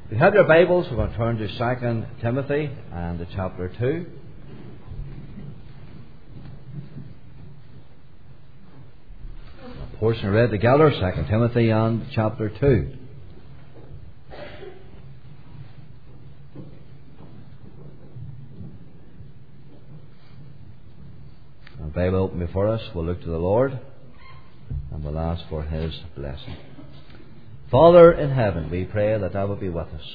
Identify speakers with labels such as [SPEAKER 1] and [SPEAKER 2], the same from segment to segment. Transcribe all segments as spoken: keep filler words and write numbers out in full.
[SPEAKER 1] If you have your Bibles, we're going to turn to Second Timothy and to chapter two. A portion read together, Second Timothy and chapter two. The Bible open before us. We'll look to the Lord and we'll ask for His blessing. Father in heaven, we pray that Thou will be with us.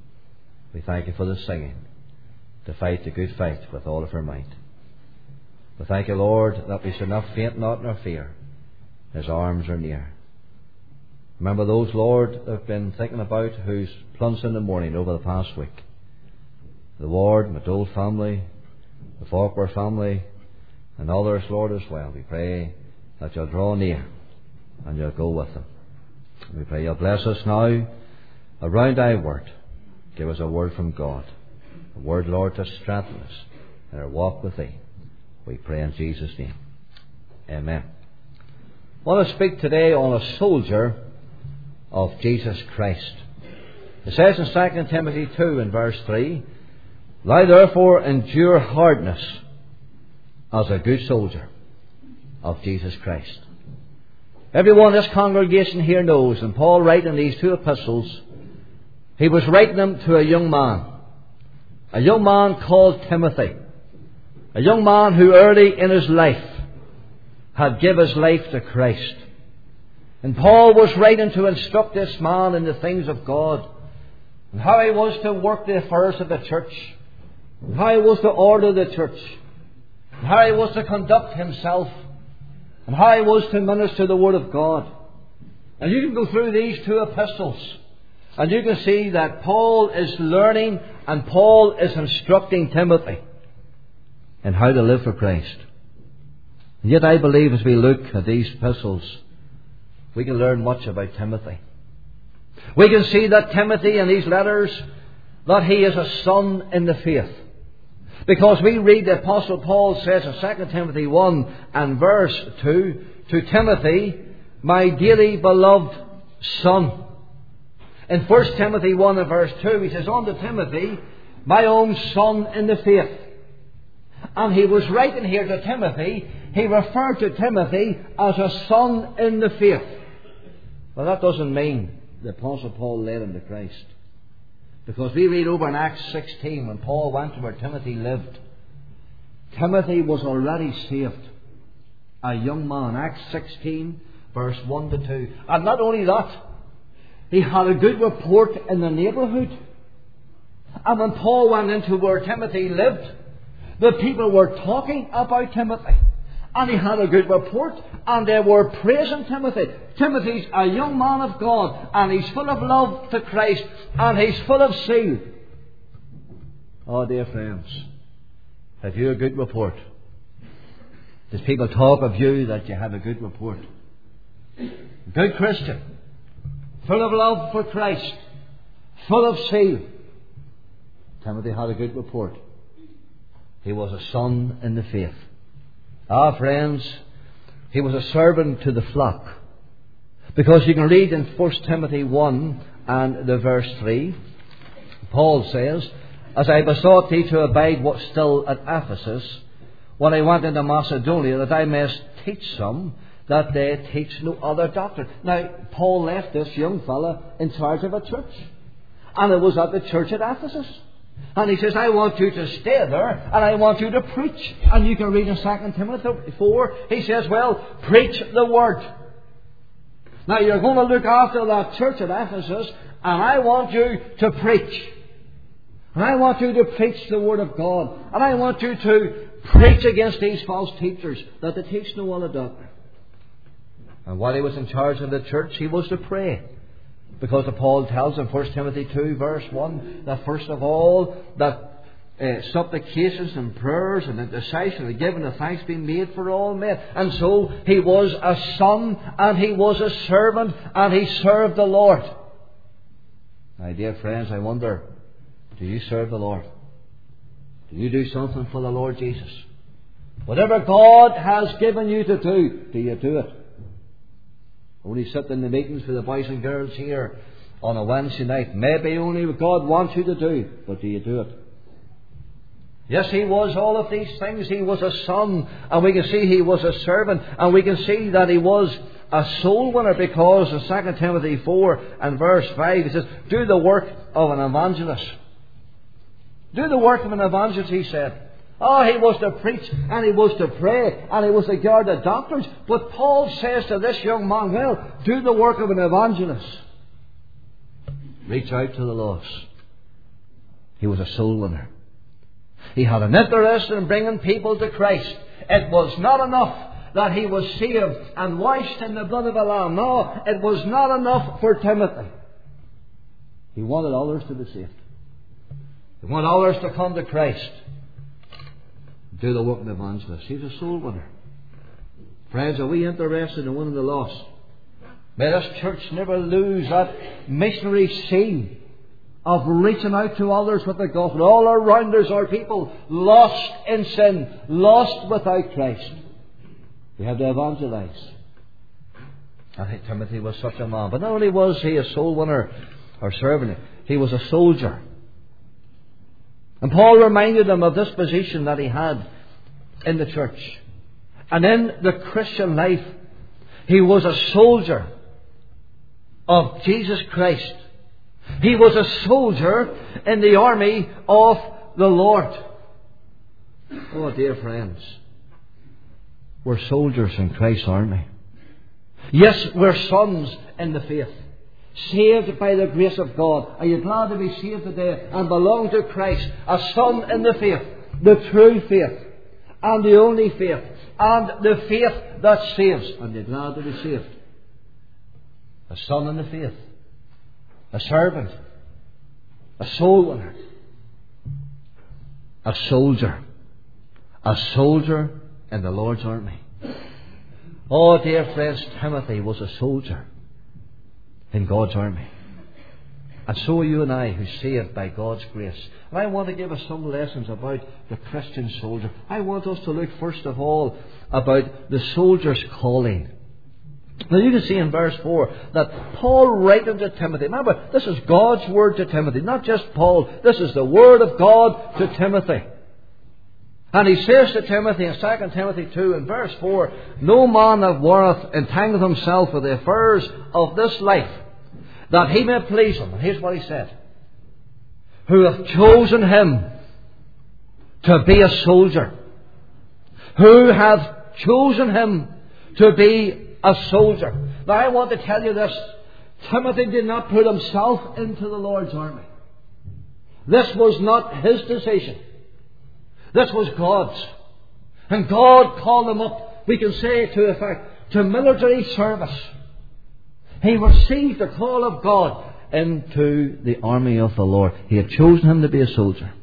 [SPEAKER 1] We thank You for the singing, to fight the good fight with all of our might. We thank You, Lord, that we should not faint not nor fear. His arms are near. Remember those, Lord, that have been thinking about who's plunged in the morning over the past week. The Ward, McDowell family, the Faulkner family, and others, Lord, as well. We pray that You'll draw near and You'll go with them. We pray You'll bless us now around Thy word. Give us a word from God. A word, Lord, to strengthen us in our walk with Thee. We pray in Jesus' name. Amen. I want to speak today on a soldier of Jesus Christ. It says in Second Timothy two in verse three, Thou therefore endure hardness as a good soldier of Jesus Christ. Everyone in this congregation here knows, and Paul writing these two epistles, he was writing them to a young man. A young man called Timothy. A young man who early in his life had given his life to Christ. And Paul was writing to instruct this man in the things of God, and how he was to work the affairs of the church, and how he was to order the church, and how he was to conduct himself, and how he was to minister the Word of God. And you can go through these two epistles and you can see that Paul is learning and Paul is instructing Timothy in how to live for Christ. And yet I believe as we look at these epistles, we can learn much about Timothy. We can see that Timothy in these letters, that he is a son in the faith. Because we read the Apostle Paul says in Second Timothy one and verse two, to Timothy, my dearly beloved son. In First Timothy one and verse two, he says, unto Timothy, my own son in the faith. And he was writing here to Timothy, he referred to Timothy as a son in the faith. Well, that doesn't mean the Apostle Paul led him to Christ. Because we read over in Acts sixteen, when Paul went to where Timothy lived, Timothy was already saved. A young man. Acts sixteen, verse one to two. And not only that, he had a good report in the neighbourhood. And when Paul went into where Timothy lived, the people were talking about Timothy. And he had a good report, and they were praising Timothy. Timothy's a young man of God, and he's full of love to Christ, and he's full of zeal. Oh, dear friends, have you a good report? Does people talk of you that you have a good report? Good Christian, full of love for Christ, full of zeal. Timothy had a good report. He was a son in the faith. Ah, friends, he was a servant to the flock. Because you can read in First Timothy one and the verse three, Paul says, as I besought thee to abide what still at Ephesus, when I went into Macedonia, that I may teach some, that they teach no other doctrine. Now, Paul left this young fella in charge of a church. And it was at the church at Ephesus. And he says, I want you to stay there and I want you to preach. And you can read in Second Timothy four, he says, well, preach the word. Now you're going to look after that church at Ephesus, and I want you to preach. And I want you to preach the word of God. And I want you to preach against these false teachers, that they teach no other doctrine. And while he was in charge of the church, he was to pray. Because Paul tells in First Timothy two verse one that first of all that uh, supplications and prayers and intercession and giving of thanks be made for all men. And so he was a son and he was a servant and he served the Lord. My dear friends, I wonder, do you serve the Lord? Do you do something for the Lord Jesus? Whatever God has given you to do, do you do it? Only sit in the meetings for the boys and girls here on a Wednesday night. Maybe only what God wants you to do, but do you do it? Yes, he was all of these things. He was a son, and we can see he was a servant, and we can see that he was a soul winner, because in Second Timothy four and verse five, he says, do the work of an evangelist. Do the work of an evangelist, he said. Oh, he was to preach, and he was to pray, and he was to guard the doctrines. But Paul says to this young man, well, do the work of an evangelist. Reach out to the lost. He was a soul winner. He had an interest in bringing people to Christ. It was not enough that he was saved and washed in the blood of the Lamb. No, it was not enough for Timothy. He wanted others to be saved. He wanted others to come to Christ. Do the work of an evangelist. He's a soul winner. Friends, are we interested in winning the lost? May this church never lose that missionary scene of reaching out to others with the gospel. All around us are people lost in sin, lost without Christ. We have to evangelize. I think Timothy was such a man. But not only was he a soul winner or servant, he was a soldier. And Paul reminded him of this position that he had in the church. And in the Christian life, he was a soldier of Jesus Christ. He was a soldier in the army of the Lord. Oh, dear friends, we're soldiers in Christ's army. Yes, we're sons in the faith, saved by the grace of God. Are you glad to be saved today and belong to Christ? A son in the faith, the true faith, and the only faith, and the faith that saves. And you're glad to be saved. A son in the faith, a servant, a soul winner, a soldier, a soldier in the Lord's army. Oh, dear friends, Timothy was a soldier in God's army. And so are you and I, who are saved by God's grace. And I want to give us some lessons about the Christian soldier. I want us to look first of all about the soldier's calling. Now you can see in verse four that Paul writing to Timothy. Remember, this is God's word to Timothy, not just Paul. This is the word of God to Timothy. And he says to Timothy in Second Timothy two and verse four, no man of worth entangleth himself with the affairs of this life, that he may please him. And here's what he said. Who hath chosen him to be a soldier. Who hath chosen him to be a soldier. Now I want to tell you this. Timothy did not put himself into the Lord's army. This was not his decision. This was God's. And God called him up, we can say to the fact, to military service. He received the call of God into the army of the Lord. He had chosen him to be a soldier.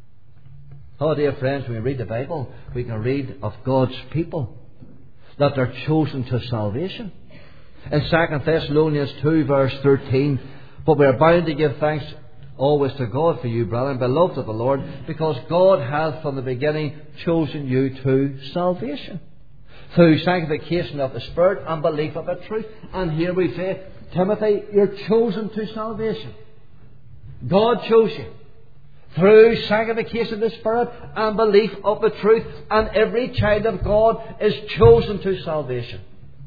[SPEAKER 1] Oh, dear friends, when we read the Bible, we can read of God's people that they're chosen to salvation. In Second Thessalonians two verse thirteen, but we are bound to give thanks always to God for you, brethren, beloved of the Lord, because God hath from the beginning chosen you to salvation, through sanctification of the Spirit and belief of the truth. And here we say, Timothy, you're chosen to salvation. God chose you through sanctification of the Spirit and belief of the truth. And every child of God is chosen to salvation.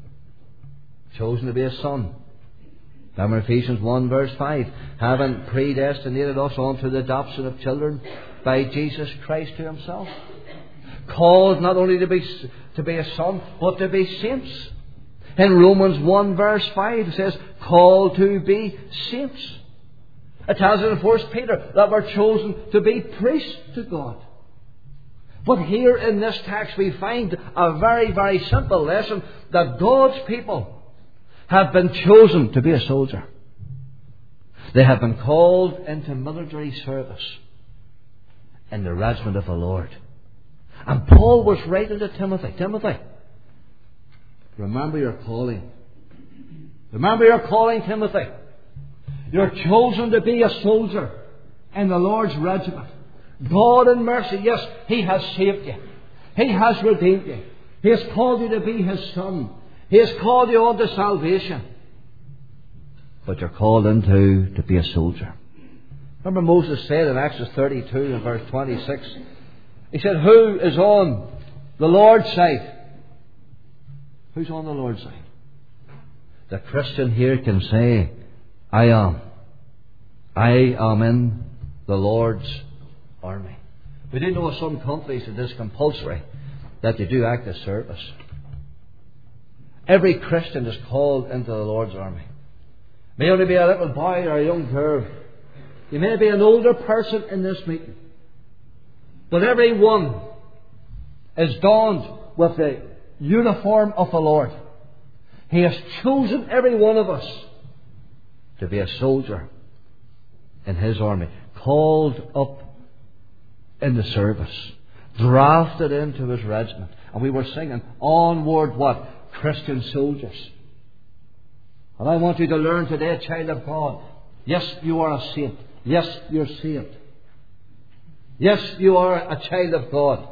[SPEAKER 1] Chosen to be a son. Remember Ephesians one verse five. Having predestinated us unto the adoption of children by Jesus Christ to himself. Called not only to be, to be a son, but to be saints. In Romans one verse five it says, called to be saints. It tells us in First Peter that we're chosen to be priests to God. But here in this text we find a very, very simple lesson, that God's people have been chosen to be a soldier. They have been called into military service in the regiment of the Lord. And Paul was writing to Timothy, Timothy, remember your calling. Remember your calling, Timothy. You're chosen to be a soldier in the Lord's regiment. God in mercy, yes, He has saved you. He has redeemed you. He has called you to be His son. He has called you unto salvation. but you're called into to be a soldier. Remember Moses said in Exodus thirty-two and verse twenty-six, he said, who is on the Lord's side? Who's on the Lord's side? The Christian here can say, I am. I am in the Lord's army. We do know some countries it is compulsory that you do active service. Every Christian is called into the Lord's army. May only be a little boy or a young girl. You may be an older person in this meeting. But everyone is donned with the uniform of the Lord. He has chosen every one of us to be a soldier in His army, called up in the service, drafted into His regiment. And we were singing, onward what? Christian soldiers. And I want you to learn today, child of God, yes, you are a saint. Yes, you're saved. Yes, you are a child of God.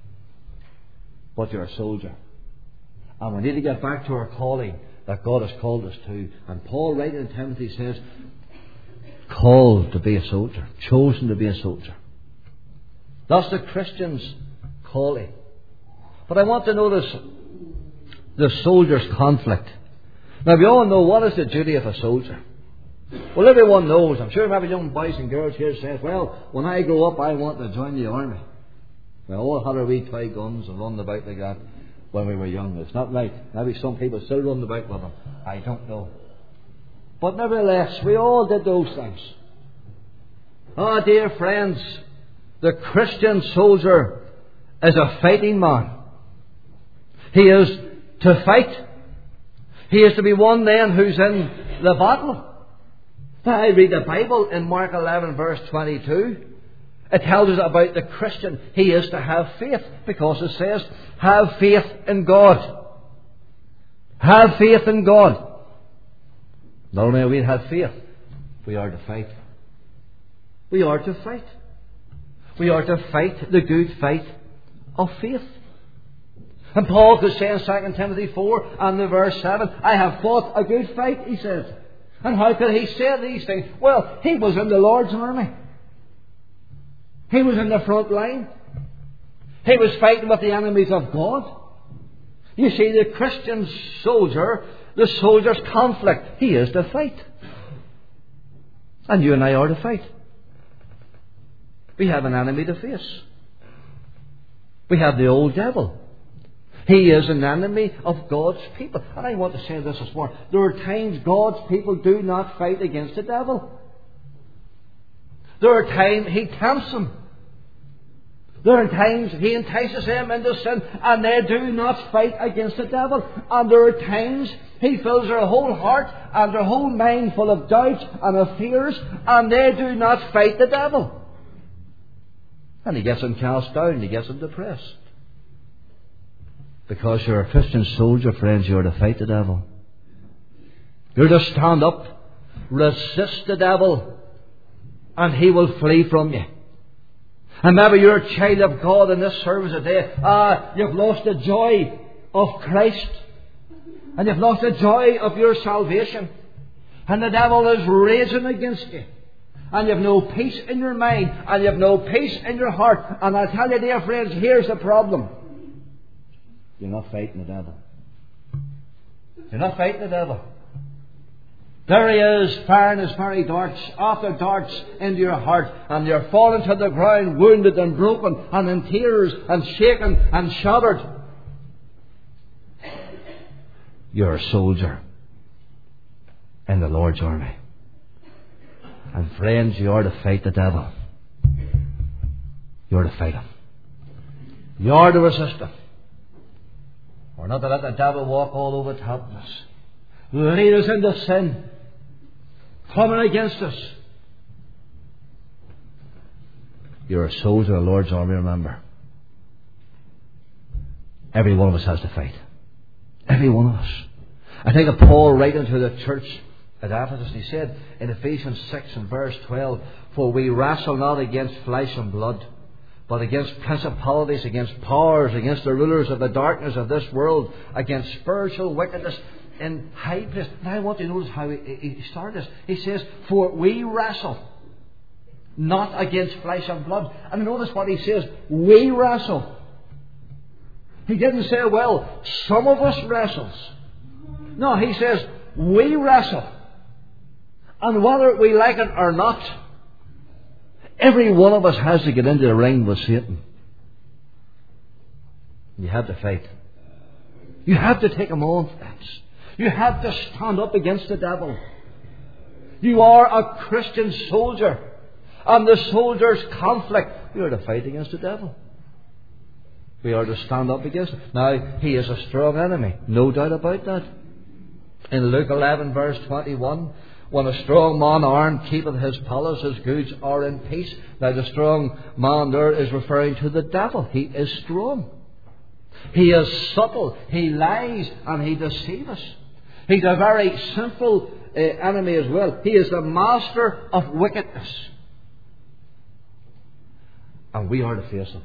[SPEAKER 1] But you're a soldier. And we need to get back to our calling that God has called us to. And Paul, writing in Timothy, says, called to be a soldier, chosen to be a soldier. That's the Christian's calling. But I want to notice the soldier's conflict. Now, we all know what is the duty of a soldier. Well, everyone knows. I'm sure maybe young boys and girls here says, well, when I grow up, I want to join the army. We all had our wee toy guns and run about like that when we were young. It's not right. Maybe some people still run about with them. I don't know. But nevertheless, we all did those things. Oh, dear friends, the Christian soldier is a fighting man. He is to fight. He is to be one then who's in the battle. Now, I read the Bible in Mark eleven verse twenty-two. It tells us about the Christian. He is to have faith, because it says, have faith in God. Have faith in God. Not only are we to have faith, we are to fight. We are to fight. We are to fight the good fight of faith. And Paul could say in Second Timothy four and the verse seven, I have fought a good fight, he says. And how could he say these things? Well, he was in the Lord's army. He was in the front line. He was fighting with the enemies of God. You see, the Christian soldier, the soldier's conflict, he is to fight. And you and I are to fight. We have an enemy to face. We have the old devil. He is an enemy of God's people. And I want to say this this morning. There are times God's people do not fight against the devil. There are times he tempts them. There are times he entices them into sin, and they do not fight against the devil. And there are times he fills their whole heart and their whole mind full of doubts and of fears, and they do not fight the devil. And he gets them cast down, he gets them depressed. Because you're a Christian soldier, friends, you're to fight the devil. You're to stand up, resist the devil, and he will flee from you. And maybe you're a child of God in this service today. Ah, you've lost the joy of Christ. And you've lost the joy of your salvation. And the devil is raging against you. And you've no peace in your mind. And you've no peace in your heart. And I tell you, dear friends, here's the problem. You're not fighting the devil. You're not fighting the devil. There he is, firing his fiery darts, after darts into your heart, and you're falling to the ground, wounded and broken, and in tears, and shaken, and shattered. You're a soldier in the Lord's army. And friends, you are to fight the devil. You're to fight him. You are to resist him. We're not to let the devil walk all over top of us, lead us into sin, coming against us. You're a soldier of the Lord's army, remember. Every one of us has to fight. Every one of us. I think of Paul writing to the church at Ephesus. He said in Ephesians six and verse twelve, for we wrestle not against flesh and blood, but against principalities, against powers, against the rulers of the darkness of this world, against spiritual wickedness in high place. Now I want to notice how he, he started this. He says, for we wrestle not against flesh and blood. And notice what he says, we wrestle. He didn't say, well, some of us wrestles. No, he says, we wrestle. And whether we like it or not, every one of us has to get into the ring with Satan. You have to fight. You have to take him on, friends. You have to stand up against the devil. You are a Christian soldier. And the soldier's conflict, we are to fight against the devil. We are to stand up against him. Now, he is a strong enemy. No doubt about that. In Luke eleven verse twenty-one, when a strong man armed keepeth his palace, his goods are in peace. Now the strong man there is referring to the devil. He is strong. He is subtle. He lies and he deceives. He's a very sinful uh, enemy as well. He is the master of wickedness. And we are to face him.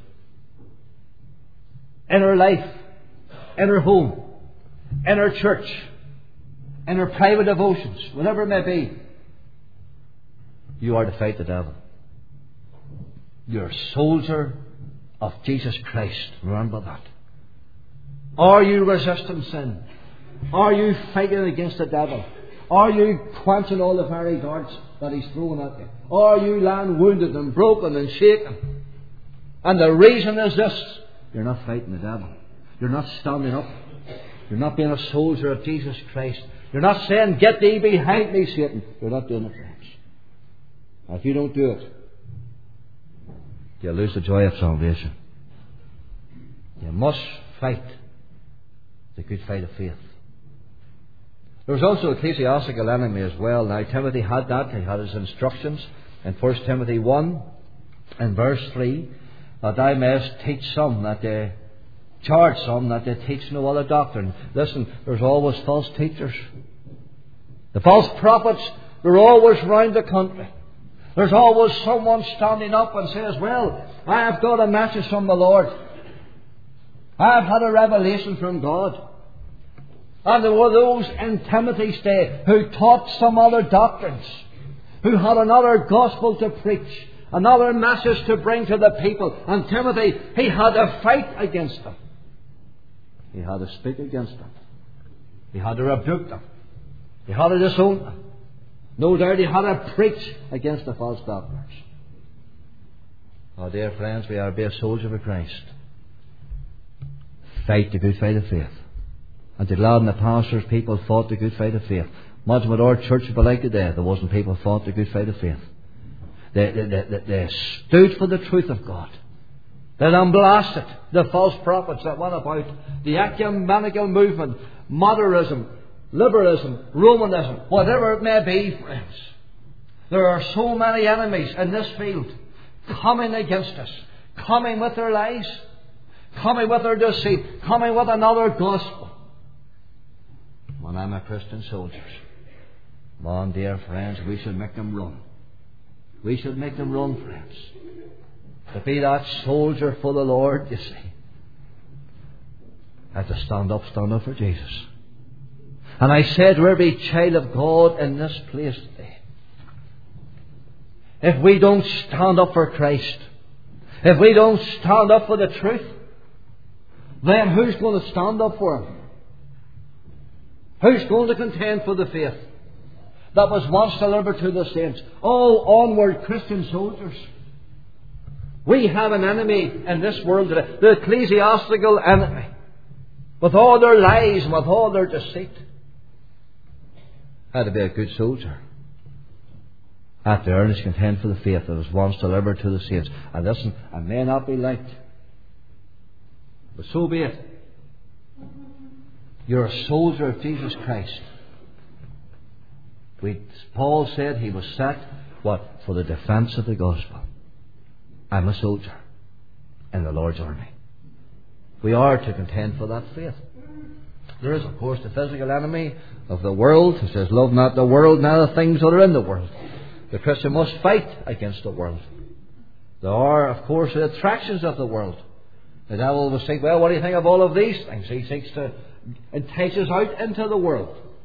[SPEAKER 1] In our life, in our home, in our church, in our private devotions, whatever it may be, you are to fight the devil. You're a soldier of Jesus Christ. Remember that. Are you resisting sin? Are you fighting against the devil? Are you quenching all the fiery darts that he's throwing at you? Are you lying wounded and broken and shaken? And the reason is this: you're not fighting the devil. You're not standing up. You're not being a soldier of Jesus Christ. You're not saying, get thee behind me, Satan. You're not doing it, friends. If you don't do it, you'll lose the joy of salvation. You must fight the good fight of faith. There was also an ecclesiastical enemy as well. Now Timothy had that. He had his instructions in First Timothy one and verse three, that thou mayest teach some, that they charge some, that they teach no other doctrine. Listen, there's always false teachers. The false prophets, they're always round the country. There's always someone standing up and says, well, I have got a message from the Lord. I have had a revelation from God. And there were those in Timothy's day who taught some other doctrines, who had another gospel to preach, another message to bring to the people. And Timothy, he had to fight against them. He had to speak against them. He had to rebuke them. He had to disown them. No doubt he had to preach against the false doctrines. Oh, dear friends, we are to be a soldier for Christ. Fight the good fight of faith. And to glad in the pastors, people fought the good fight of faith. Imagine what our church would be like today. There wasn't people fought the good fight of faith. They, they, they, they stood for the truth of God. They unblasted the false prophets that went about, the ecumenical movement, modernism, liberalism, Romanism, whatever it may be, friends. There are so many enemies in this field coming against us, coming with their lies, coming with their deceit, coming with another gospel. When I'm a Christian soldier, mon dear friends, we should make them run. We should make them run, friends. To be that soldier for the Lord, you see, I have to stand up, stand up for Jesus. And I say to every child of God in this place today, if we don't stand up for Christ, if we don't stand up for the truth, then who's going to stand up for Him? Who's going to contend for the faith that was once delivered to the saints? Oh, onward, Christian soldiers. We have an enemy in this world today, the ecclesiastical enemy, with all their lies and with all their deceit. I had to be a good soldier. I have to earnestly contend for the faith that was once delivered to the saints. And listen, I may not be liked, but so be it. You're a soldier of Jesus Christ. We, Paul said he was set, what? For the defence of the gospel. I'm a soldier in the Lord's army. We are to contend for that faith. There is, of course, the physical enemy of the world, who says, love not the world, nor the things that are in the world. The Christian must fight against the world. There are, of course, the attractions of the world. The devil will say, well, what do you think of all of these things? He seeks to entice us out into the world.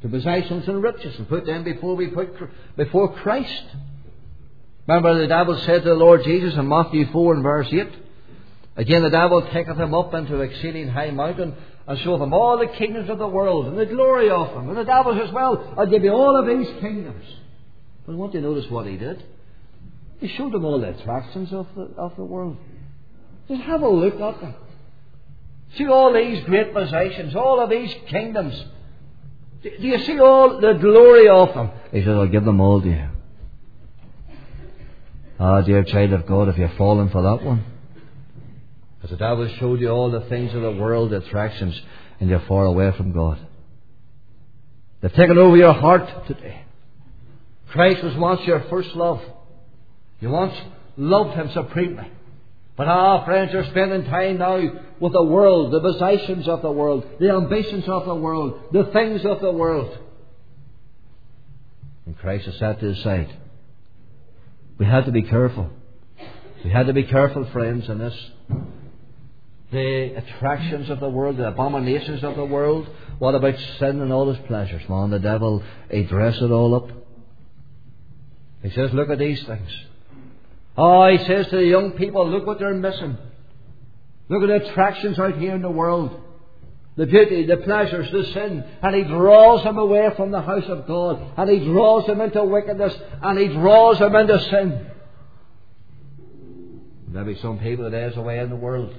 [SPEAKER 1] to possessions and riches, and put them before we put before Christ. Remember, the devil said to the Lord Jesus in Matthew four and verse eight, again, the devil taketh him up into an exceeding high mountain, and showeth him all the kingdoms of the world, and the glory of them. And the devil says, well, I'll give you all of these kingdoms. But won't you notice what he did? He showed them all the attractions of the, of the world. Just have a look at them. See all these great possessions, all of these kingdoms. Do you see all the glory of them? He said, I'll give them all to you. Ah, dear child of God, if you've fallen for that one. Because the devil showed you all the things of the world, the attractions, and you're far away from God. They've taken over your heart today. Christ was once your first love. You once loved Him supremely. But ah, friends, you're spending time now with the world, the possessions of the world, the ambitions of the world, the things of the world. And Christ has sat to His side. We had to be careful. We had to be careful, friends, in this. The attractions of the world, the abominations of the world. What about sin and all its pleasures? Man, the devil, he dress it all up. He says, look at these things. Oh, he says to the young people, look what they're missing. Look at the attractions out here in the world. The beauty, the pleasures, the sin. And he draws them away from the house of God. And he draws them into wickedness. And he draws them into sin. Maybe some people today is away in the world.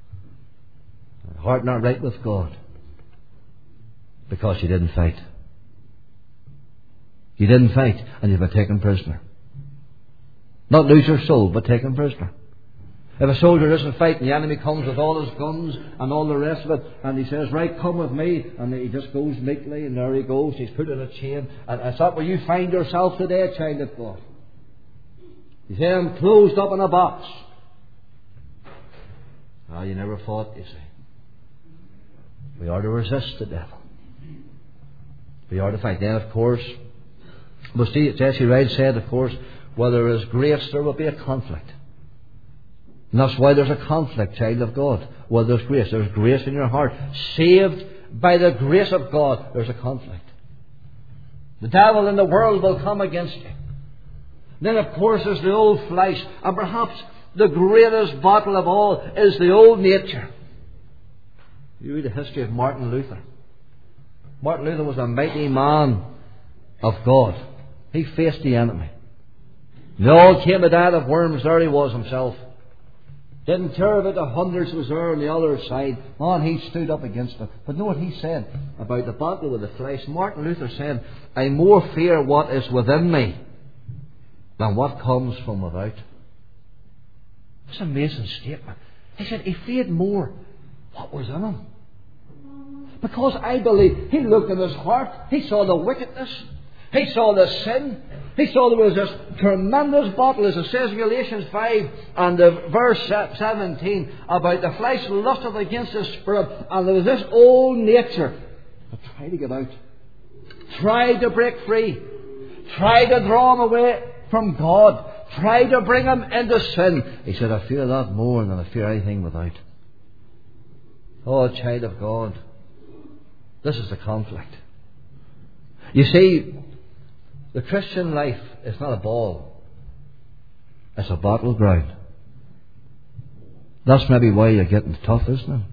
[SPEAKER 1] Heart not right with God. Because you didn't fight. You didn't fight and you've been taken prisoner. Not lose your soul, but taken prisoner. If a soldier doesn't fight and the enemy comes with all his guns and all the rest of it, and he says, right, come with me, and he just goes meekly, and there he goes, he's put in a chain, and is that where you find yourself today, child of God? You say, I'm closed up in a box. Ah, you never fought, you see. We are to resist the devil. We are to fight. Then, of course, we'll see, Jesse Wright said, of course, where there is grace, there will be a conflict. And that's why there's a conflict, child of God. Where there's grace. There's grace in your heart. Saved by the grace of God, there's a conflict. The devil in the world will come against you. Then, of course, there's the old flesh. And perhaps the greatest battle of all is the old nature. You read the history of Martin Luther. Martin Luther was a mighty man of God. He faced the enemy. They all came to die of worms. There he was himself. Didn't care about the hundreds was there on the other side. Man, he stood up against them. But know what he said about the battle with the flesh? Martin Luther said, I more fear what is within me than what comes from without. That's an amazing statement. He said he feared more what was in him. Because I believe he looked in his heart, he saw the wickedness, he saw the sin, he saw there was this tremendous battle, as it says in Galatians five and the verse seventeen, about the flesh lusteth against the spirit, and there was this old nature that tried to get out, tried to break free, tried to draw him away from God, tried to bring him into sin. He said, I fear that more than I fear anything without. Oh, child of God, this is the conflict. You see, the Christian life is not a ball. It's a battleground. That's maybe why you're getting tough, isn't it?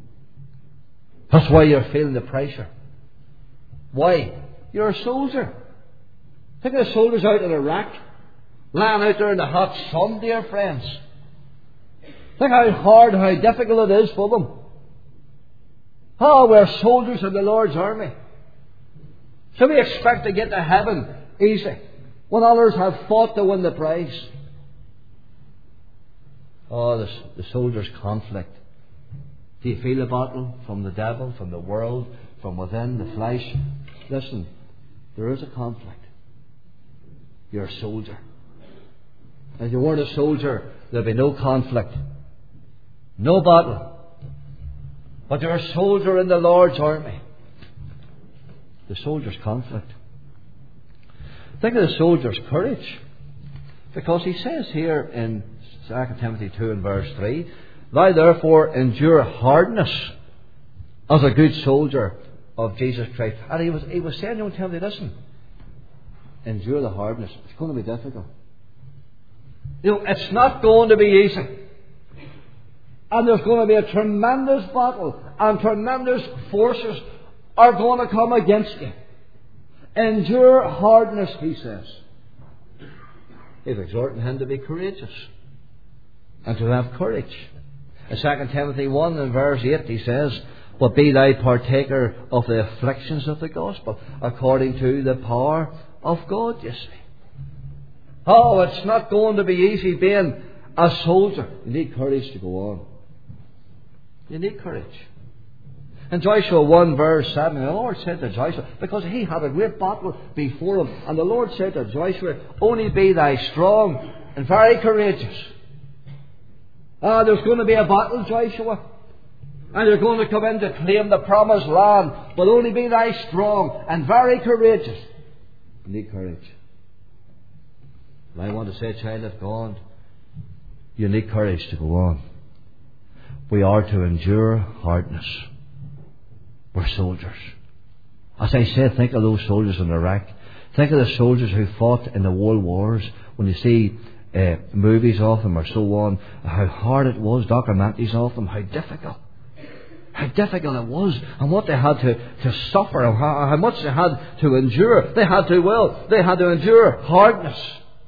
[SPEAKER 1] That's why you're feeling the pressure. Why? You're a soldier. Think of the soldiers out in Iraq, lying out there in the hot sun, dear friends. Think how hard, how difficult it is for them. Oh, we're soldiers of the Lord's army. So we expect to get to heaven easy when others have fought to win the prize. Oh, the, the soldier's conflict. Do you feel the battle from the devil, from the world, from within, the flesh? Listen, there is a conflict. You're a soldier. If you weren't a soldier, there'd be no conflict. No battle. But you're a soldier in the Lord's army. The soldier's conflict. Think of the soldier's courage. Because he says here in Second Timothy two and verse three, Thou therefore endure hardness as a good soldier of Jesus Christ. And he was, he was saying, don't tell me, listen, endure the hardness. It's going to be difficult. You know, it's not going to be easy. And there's going to be a tremendous battle, and tremendous forces are going to come against you. Endure hardness, he says. He's exhorting him to be courageous and to have courage. In Second Timothy one and verse eight he says, but be thou partaker of the afflictions of the gospel, according to the power of God, you see. Oh, it's not going to be easy being a soldier. You need courage to go on. You need courage. In Joshua one verse seven, the Lord said to Joshua, because he had a great battle before him, and the Lord said to Joshua, only be thou strong and very courageous. Ah, there's going to be a battle, Joshua, and you're going to come in to claim the promised land, but only be thou strong and very courageous. You need courage. And I want to say, child of God, you need courage to go on. We are to endure hardness. We're soldiers. As I said, think of those soldiers in Iraq. Think of the soldiers who fought in the world wars. When you see uh, movies of them or so on, how hard it was, documentaries of them, how difficult. How difficult it was, and what they had to, to suffer, and how, how much they had to endure. They had to, well, they had to endure hardness.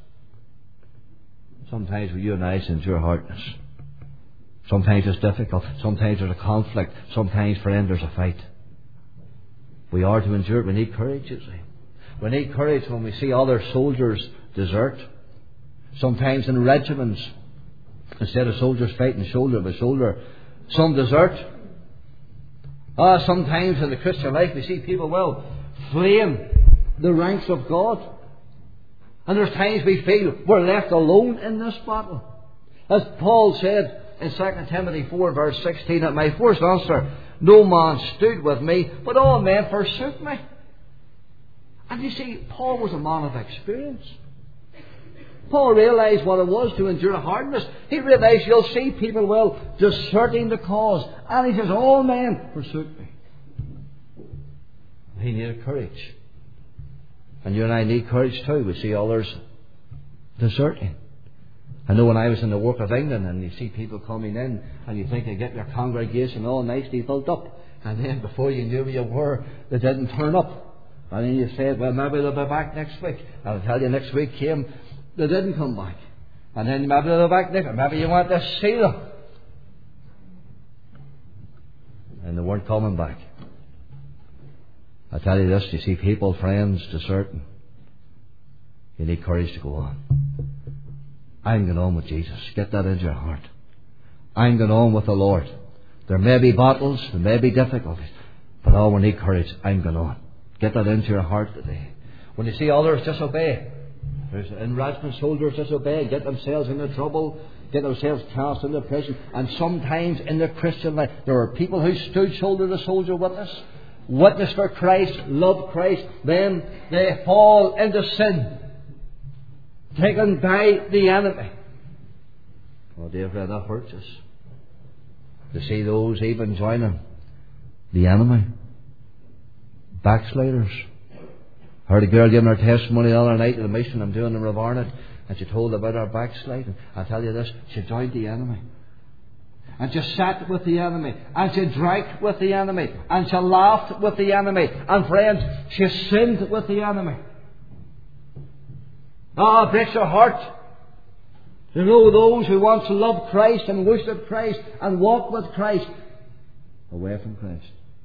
[SPEAKER 1] Sometimes with you and I, it's endure hardness. Sometimes it's difficult. Sometimes there's a conflict. Sometimes, friend, there's a fight. We are to endure it. We need courage, you see. We need courage when we see other soldiers desert. Sometimes in regiments, instead of soldiers fighting shoulder by shoulder, some desert. Ah, sometimes in the Christian life we see people, well, fleeing the ranks of God. And there's times we feel we're left alone in this battle. As Paul said in Second Timothy four verse sixteen, at my first answer, no man stood with me, but all men forsook me. And you see, Paul was a man of experience. Paul realised what it was to endure hardness. He realised you'll see people, well, deserting the cause. And he says, all men forsook me. He needed courage. And you and I need courage too. We see others deserting. I know when I was in the work of England and you see people coming in and you think they get your congregation all nicely built up, and then before you knew where you were, they didn't turn up. And then you said, well, maybe they'll be back next week. I'll tell you, next week came, they didn't come back. And then maybe they'll be back next week. Maybe you want to see them. And they weren't coming back. I tell you this, you see people, friends, deserting. You need courage to go on. I'm going on with Jesus. Get that into your heart. I'm going on with the Lord. There may be battles, there may be difficulties, but oh, we need courage. I'm going on. Get that into your heart today. When you see others disobey, there's enragement, soldiers disobey, get themselves into trouble, get themselves cast into prison. And sometimes in the Christian life, there are people who stood shoulder to shoulder with us, witnessed for Christ, loved Christ, then they fall into sin, taken by the enemy. Oh dear friend, that hurts us. To see those even joining the enemy. Backsliders. Heard a girl giving her testimony the other night at a mission I'm doing in Ravarnet, and she told about her backsliding. I tell you this, she joined the enemy. And she sat with the enemy. And she drank with the enemy. And she laughed with the enemy. And friends, she sinned with the enemy. Ah, it breaks your heart. You know those who want to love Christ and worship Christ and walk with Christ away from Christ.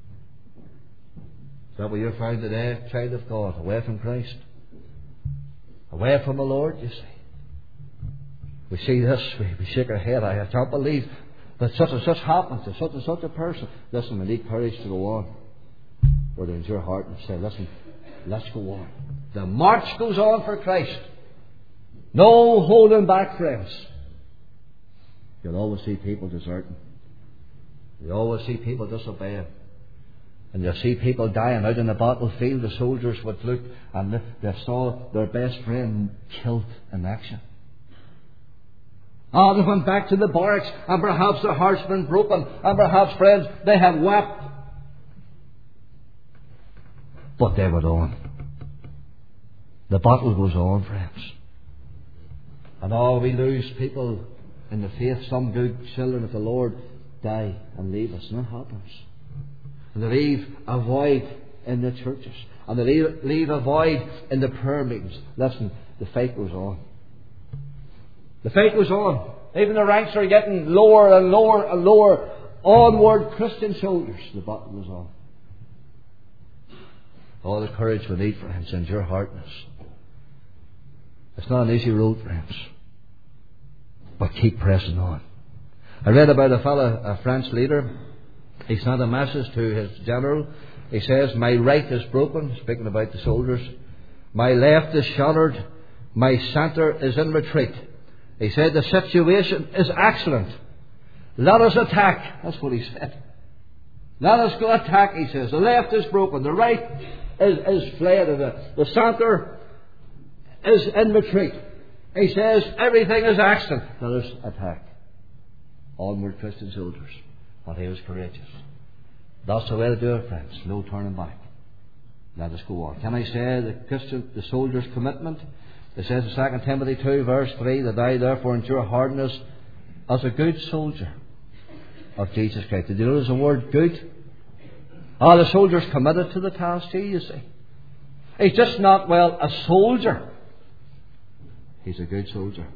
[SPEAKER 1] Is that what you're found today, child of God? Away from Christ? Away from the Lord, you see? We see this, we, we shake our head. I can't believe that such and such happens to such and such a person. Listen, we need courage to go on. Or to endure heart and say, listen, let's go on. The march goes on for Christ. No holding back, friends. You'll always see people deserting. You always see people disobeying. And you'll see people dying out in the battlefield. The soldiers would look and they saw their best friend killed in action. Ah, oh, they went back to the barracks and perhaps their heart's been broken and perhaps, friends, they have wept. But they went on. The battle goes on, friends. And oh, we lose people in the faith. Some good children of the Lord die and leave us. And that happens. And they leave a void in the churches. And they leave, leave a void in the prayer meetings. Listen, the fight goes on. The fight goes on. Even the ranks are getting lower and lower and lower. Onward, Christian soldiers. The battle goes on. All the courage we need, friends, and your hardness. It's not an easy road, friends. But keep pressing on. I read about a fellow, a French leader. He sent a message to his general. He says, my right is broken, speaking about the soldiers. My left is shattered. My centre is in retreat. He said, the situation is excellent. Let us attack. That's what he said. Let us go attack, he says. The left is broken. The right is, is fled. The, the centre is in retreat. He says, everything is excellent. Let us attack. Onward, Christian soldiers. But he was courageous. That's the way to do it, friends. No turning back. Let us go on. Can I say the Christian, the soldier's commitment? It says in Second Timothy two, verse three, that I therefore endure hardness as a good soldier of Jesus Christ. Did you notice the word good? Ah, the soldier's committed to the task too, you see. He's just not, well, a soldier. He's a good soldier.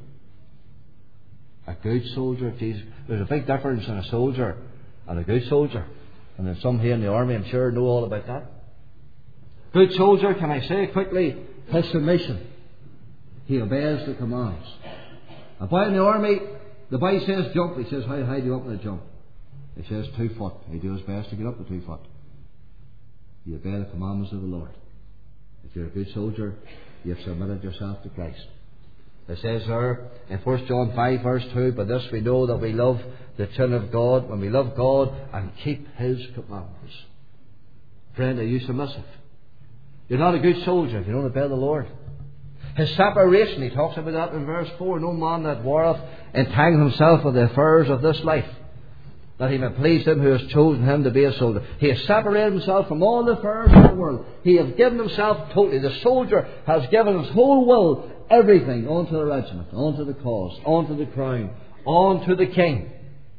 [SPEAKER 1] A good soldier of Jesus. There's a big difference in a soldier and a good soldier. And there's some here in the army, I'm sure, know all about that. Good soldier, can I say quickly, his submission. He obeys the commands. A boy in the army, the boy says jump. He says, how high do you up in a jump? He says two foot. He does his best to get up to two foot. You obey the commandments of the Lord. If you're a good soldier, you've submitted yourself to Christ. It says there in First John five verse two, by this we know that we love the children of God when we love God and keep His commandments. Friend, are you submissive? You're not a good soldier if you don't obey the Lord. His separation, he talks about that in verse four. No man that warreth entangle himself with the affairs of this life, that he may please him who has chosen him to be a soldier. He has separated himself from all the affairs of the world. He has given himself totally. The soldier has given his whole will, everything, onto the regiment, onto the cause, onto the crown, onto the king.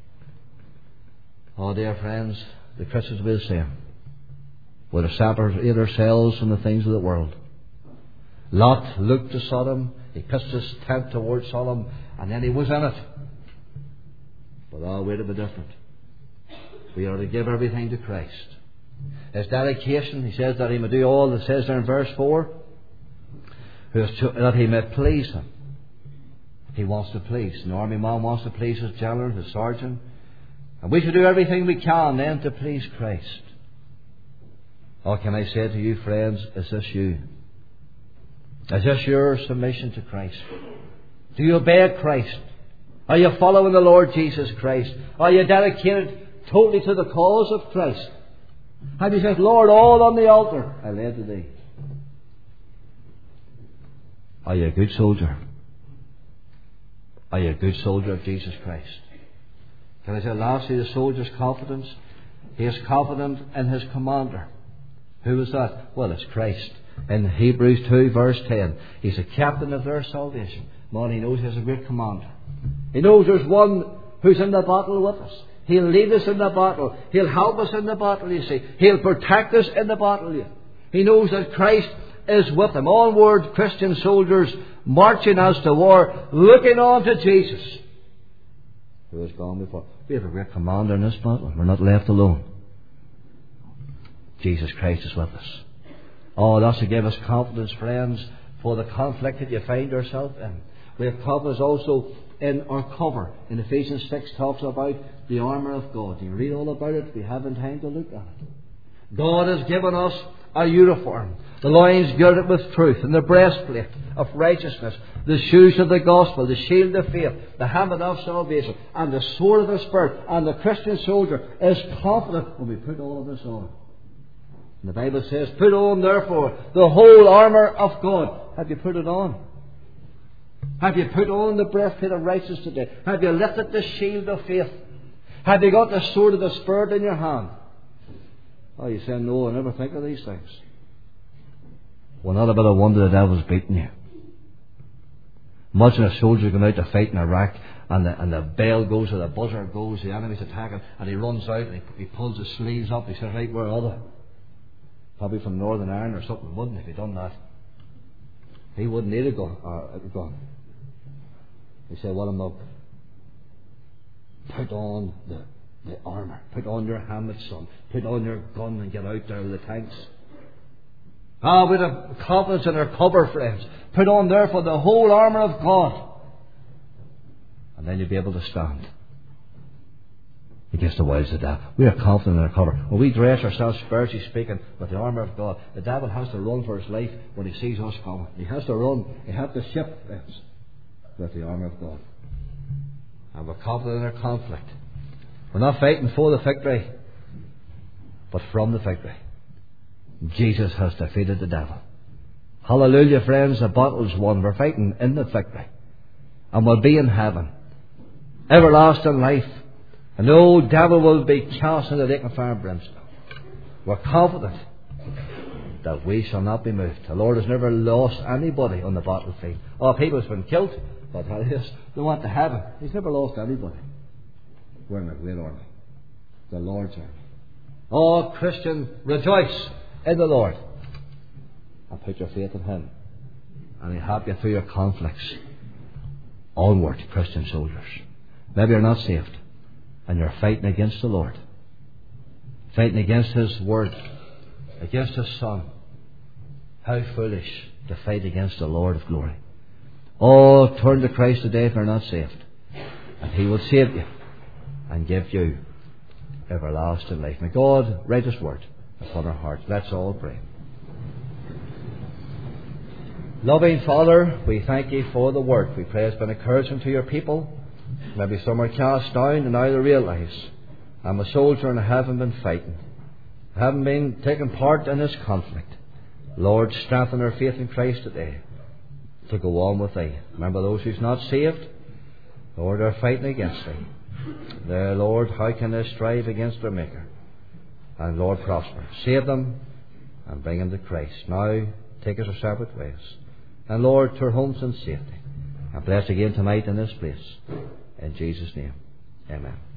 [SPEAKER 1] Oh, dear friends, the Christians will be the same. We're to separate ourselves from the things of the world. Lot looked to Sodom. He pitched his tent towards Sodom, and then he was in it. But oh, we're to be different. We are to give everything to Christ. His dedication, he says that he may do all that says there in verse four, that he may please him. He wants to please. An army man wants to please his general, his sergeant. And we should do everything we can then to please Christ. Oh, can I say to you, friends, is this you? Is this your submission to Christ? Do you obey Christ? Are you following the Lord Jesus Christ? Are you dedicated totally to the cause of Christ? Have you said, Lord, all on the altar I lay to Thee? Are you a good soldier? Are you a good soldier of Jesus Christ? Can I say lastly, the soldier's confidence? He is confident in his commander. Who is that? Well, it's Christ. In Hebrews two verse ten, He's a captain of their salvation. Man, he knows He's a great commander. He knows there's one who's in the battle with us. He'll lead us in the battle. He'll help us in the battle, you see. He'll protect us in the battle. He knows that Christ is with him. Onward, Christian soldiers marching as to war, looking on to Jesus, who has gone before. We have a great commander in this battle. We're not left alone. Jesus Christ is with us. Oh, that's to give us confidence, friends, for the conflict that you find yourself in. We have confidence also in our cover. In Ephesians six talks about the armour of God. You read all about it. We haven't time to look at it. God has given us a uniform. The loins girded with truth, and the breastplate of righteousness, the shoes of the gospel, the shield of faith, the helmet of salvation, and the sword of the Spirit. And the Christian soldier is confident when we put all of this on. And the Bible says, put on therefore the whole armour of God. Have you put it on? Have you put on the breastplate of righteousness today? Have you lifted the shield of faith? Have you got the sword of the Spirit in your hand? Oh, you say, no, I never think of these things. Well, not a bit of wonder the devil's beating you. Imagine a soldier going out to fight in Iraq, and the, and the bell goes, or the buzzer goes, the enemy's attacking, and he runs out and he, he pulls his sleeves up. He says, right, where are they? Probably from Northern Ireland or something, wouldn't he, if he'd done that? He wouldn't need a gun. Or a gun. He said, well, I'm up. Put on the, the armour. Put on your helmet, son. Put on your gun and get out there with the tanks. Ah, with a confidence in our cover, friends. Put on, therefore, the whole armour of God. And then you'll be able to stand against the wiles of the devil. We are confident in our cover. When we dress ourselves, spiritually speaking, with the armour of God, the devil has to run for his life when he sees us coming. He has to run. He has to ship, friends, with the armour of God. And we're confident in our conflict. We're not fighting for the victory, but from the victory. Jesus has defeated the devil. Hallelujah, friends. The battle's won. We're fighting in the victory. And we'll be in heaven. Everlasting life. And no devil will be cast into the lake of fire and brimstone. We're confident that we shall not be moved. The Lord has never lost anybody on the battlefield. Oh, people have been killed, but they went to heaven. He's never lost anybody. We're in a great army. The Lord's army. Oh, Christian, rejoice in the Lord. And put your faith in Him. And He'll help you through your conflicts. Onward, Christian soldiers. Maybe you're not saved. And you're fighting against the Lord. Fighting against His Word. Against His Son. How foolish to fight against the Lord of glory. Oh, turn to Christ today if you're not saved. And He will save you. And give you everlasting life. May God write His Word upon our hearts. Let's all pray. Loving Father, we thank You for the Word. We pray it's been encouragement to Your people. Maybe some are cast down and now they realise I'm a soldier and I haven't been fighting. I haven't been taking part in this conflict. Lord, strengthen their faith in Christ today to go on with Thee. Remember those who's not saved? Lord, they're fighting against Thee. There, Lord, how can they strive against their Maker? And Lord, prosper. Save them and bring them to Christ. Now, take us our separate ways. And Lord, to our homes in safety. And bless again tonight in this place. In Jesus' name, amen.